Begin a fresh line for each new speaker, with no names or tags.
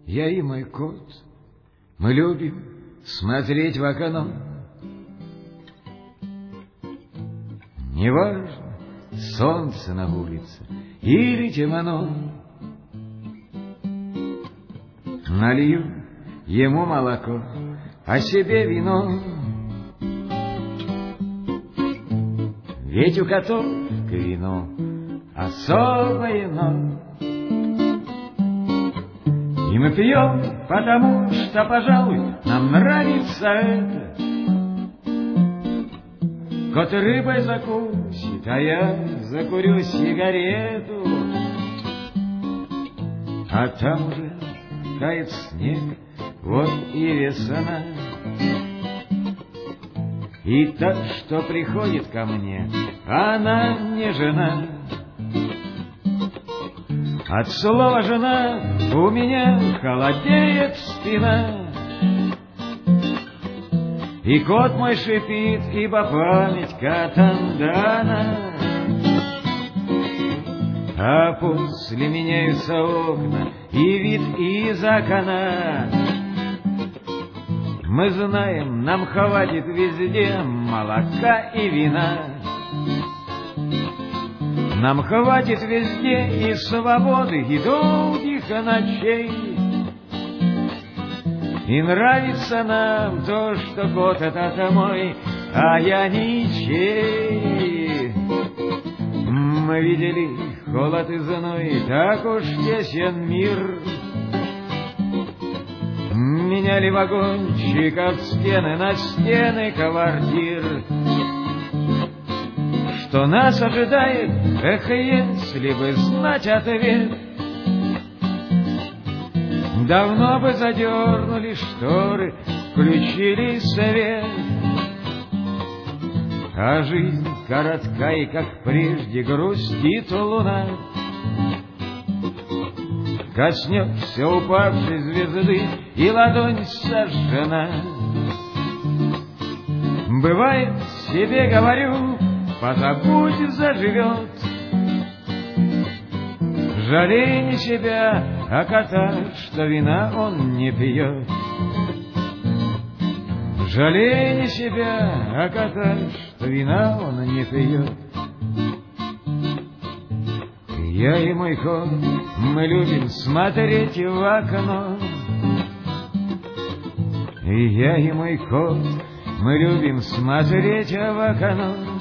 Я и мой кот, мы любим смотреть в окно. Неважно, солнце на улице или темно. Налью ему молоко, а себе вино. Ведь у котов к вину особое но. И мы пьем, потому что, пожалуй, нам нравится это. Кот рыбой закусит, а я закурю сигарету. А там уже тает снег, вот и весна. И та, что приходит ко мне, она не жена. От слова «жена» у меня холодеет спина. И кот мой шипит, ибо память Катандана. А после меняются окна и вид из окна. Мы знаем, нам хватит везде молока и вина. Нам хватит везде и свободы, и долгих ночей. И нравится нам то, что кот этот мой, а я ничей. Мы видели холод и зной, так уж тесен мир. Меняли вагончик от стены на стены квартир. Что нас ожидает, эх, если бы знать ответ, давно бы задернули шторы, включили свет. А жизнь коротка, и как прежде грустит луна. Коснешься упавшей звезды, и ладонь сожжена. Бывает, себе говорю, позабудь, заживет. Жалей не себя, а кота, что вина он не пьет. Жалей не себя, а кота, что вина он не пьет. Я и мой кот, мы любим смотреть в окно. Я и мой кот, мы любим смотреть в окно.